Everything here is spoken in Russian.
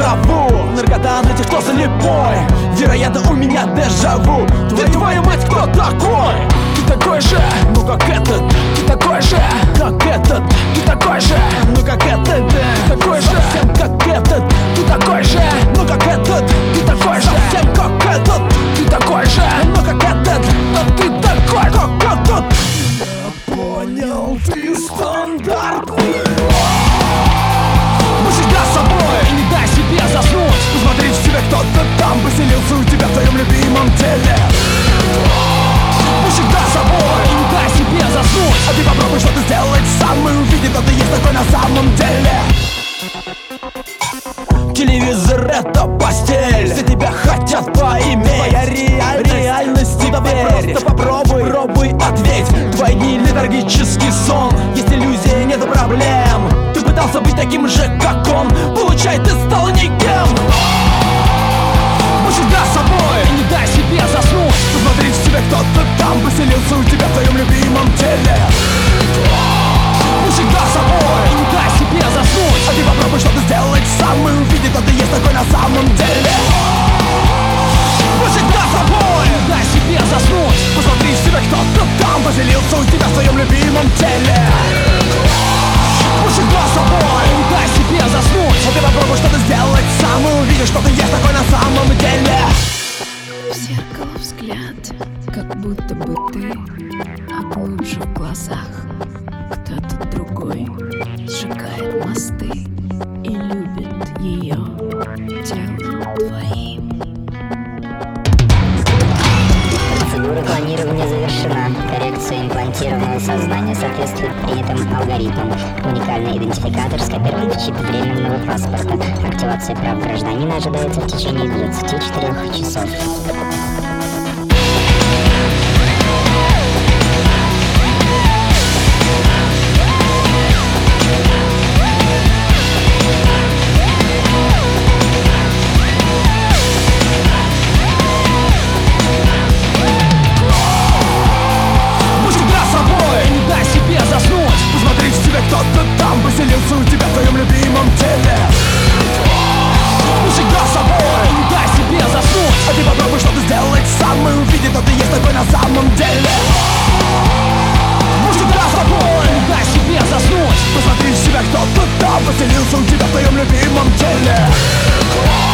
траву. Наркота на тех, кто слепой. Вероятно, у меня дежаву. Твою мать, кто такой? Ты такой же, ну как этот. Ты такой же, как этот. Ты такой же, ну как этот. Ты такой же, совсем как этот. Ты такой же, ну как этот. Ты такой же, совсем как этот. Ты такой же, ну как этот. Но ты такой, как этот. Я понял, ты стандартный. Мы всегда с собой, и не дай себе заснуть. Посмотри в себя, кто-то там поселился у тебя в твоем любимом теле. Мы всегда с собой, и не дай себе заснуть. А ты попробуй что-то сделать сам и увидеть, кто ты есть такой на самом деле. Телевизор — это постель, все тебя хотят поиметь. Твоя реальность теперь. Просто попробуй ответь. Твои дни — летаргический сон. Есть иллюзия, нет проблем. Ты пытался быть таким же, как он. Получай, ты стал никем. Мы всегда с собой, и не дай себе заснуть. Посмотри в себя, кто-то там поселился у тебя в твоем любимом теле. Мы всегда с собой, и не дай себе заснуть. А ты попробуй что-то сделать сам и увидеть, кто ты есть такой на самом деле. Мы всегда с собой, и не дай себе заснуть. Посмотри в себя, кто-то там поселился у тебя в твоем любимом теле. Мы всегда с собой, и не дай себе заснуть. А ты попробуй что-то сделать сам и увидишь, что ты есть такой на самом деле. В зеркало взгляд, как будто бы ты, а глубже в глазах кто-то другой сжигает мосты и любит ее телом твоим. Процедура клонирования завершена. Коррекция имплантированного сознания соответствует принятым алгоритмам. Уникальный идентификатор скопирован в чип временного паспорта. Активация прав гражданина ожидается в течение 24 часов. Кто-то там поселился у тебя в твоем любимом теле. Мы всегда с собой, и не дай себе заснуть. А ты попробуй что-то сделать сам и увидеть, кто ты есть такой на самом деле. Мы всегда с собой, и не дай себе заснуть. Посмотри в себя, кто-то там поселился у тебя в твоем любимом теле.